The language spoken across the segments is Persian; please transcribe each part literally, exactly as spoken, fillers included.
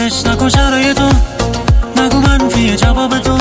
فراموشش نکن شرایط تو، نگو منفی جواب تو.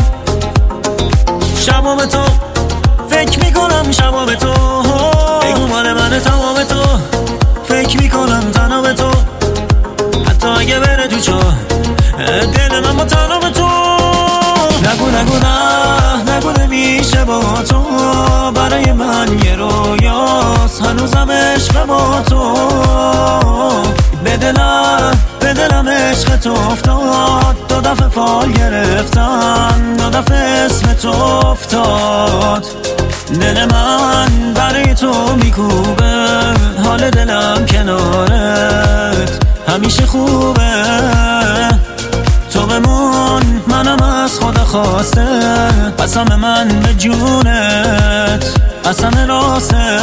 شباب تو فکر میکنم، شباب تو بگو مال من تمام تو. فکر میکنم تنها به تو، حتی اگه بره تو چاه دل من با تنها به تو. نگو نگو نه نگو نمیشه با تو، برای من یه رویاست هنوزم عشق با تو. به دلم به دلم عشق تو افتاد، دو دفعه فال گرفتم، دو دفعه اسم تو افتاد. دل من برای تو میکوبه، حال دلم کنارت همیشه خوبه. تو بمون منم از خدا خواسته، قسم من به جونت قسم راسته.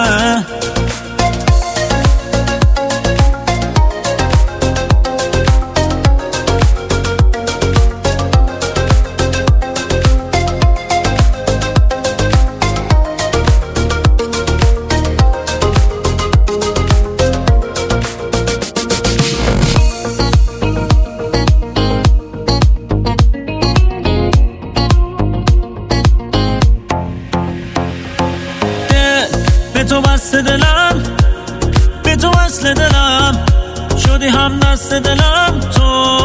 به تو بسته دلم، به تو وصل دلم، شدی هم دست دلم تو.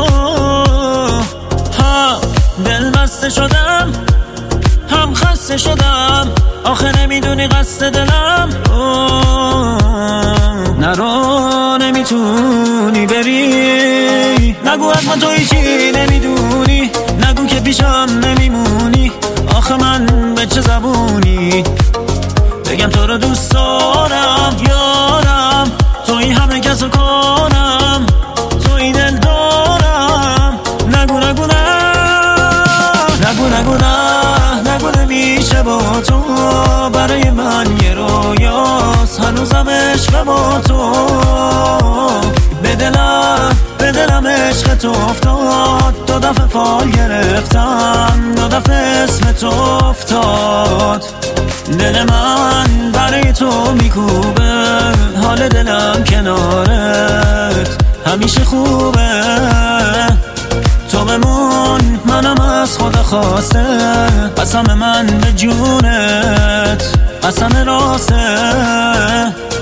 ها دل بسته شدم، هم خسته شدم، آخه نمیدونی قصد دلم رو. نرو نمیتونی بری، نگو از من تو هیچی نمیدونی، نگو که پیشم نمیمونی، آخه من به چه زبونی بگم تو رو دوست دارم یارم. توی همه کس و کارم، توی دل دارم. نگو نگو نه نگو نگو نه نگو نمیشه با تو، برای من یه رویاست هنوزم عشق با تو. به دلم به دلم عشق تو افتاد، دو دفعه فال گرفتم، دو دفعه اسم تو افتاد. دل من برای تو میکوبه، حال دلم کنارت همیشه خوبه. تو بمون منم از خدا خواسته، قسم من به جونت قسم راسته.